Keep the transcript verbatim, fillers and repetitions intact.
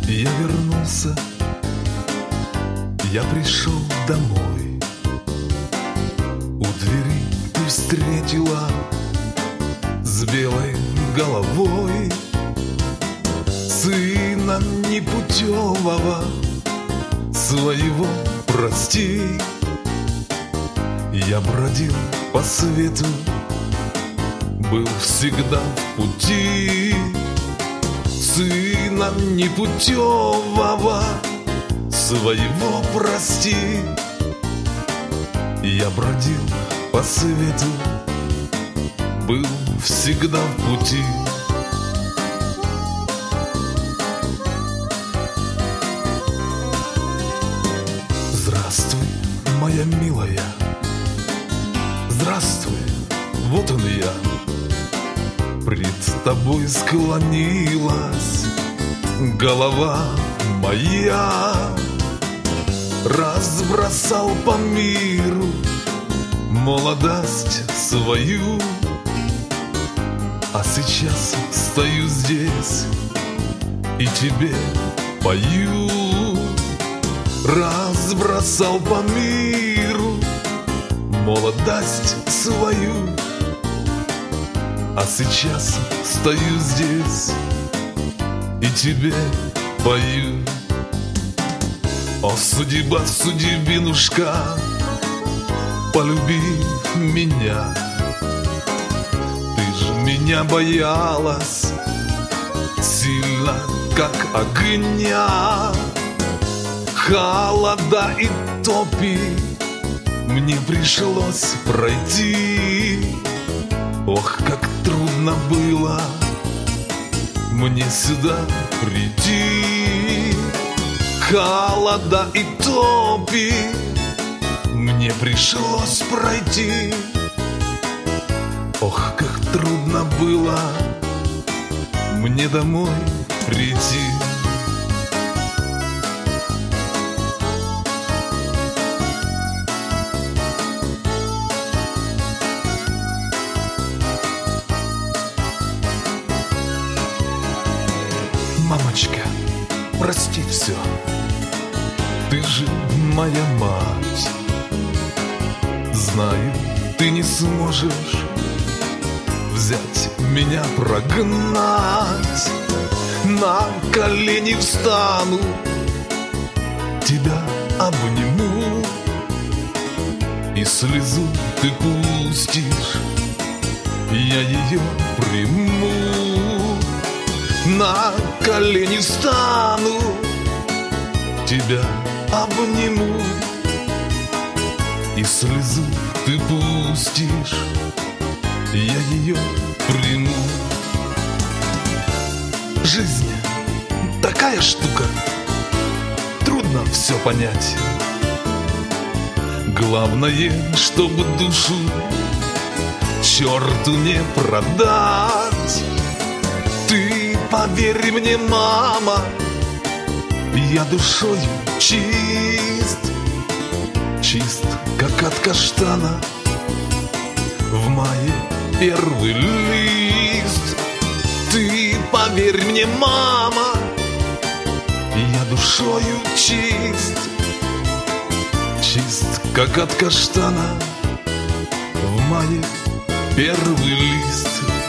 Я вернулся, я пришел домой. У двери ты встретила с белой головой сына непутевого своего, прости. Я бродил по свету, был всегда в пути. Сына непутевого своего, прости. Я бродил по свету, был всегда в пути. Здравствуй, моя милая, здравствуй, вот он я. Пред тобой склонилась голова моя. Разбросал по миру молодость свою, а сейчас стою здесь и тебе пою. Разбросал по миру молодость свою, а сейчас стою здесь и тебе пою. О, судьба, судьбинушка, полюби меня. Ты ж меня боялась сильно, как огня. Холода и топи мне пришлось пройти. Ох, как трудно было мне сюда прийти. Холода и топи мне пришлось пройти. Ох, как трудно было мне домой прийти. Мамочка, прости все, ты же моя мать. Знаю, ты не сможешь взять меня, прогнать. На колени встану, тебя обниму, и слезу ты пустишь, я ее приму. На колени встану, тебя обниму, и слезу ты пустишь, я ее приму. Жизнь такая штука, трудно все понять. Главное, чтобы душу черту не продать. Ты поверь мне, мама, я душою чист, чист, как от каштана в мае первый лист. Ты поверь мне, мама, я душою чист, чист, как от каштана в мае первый лист.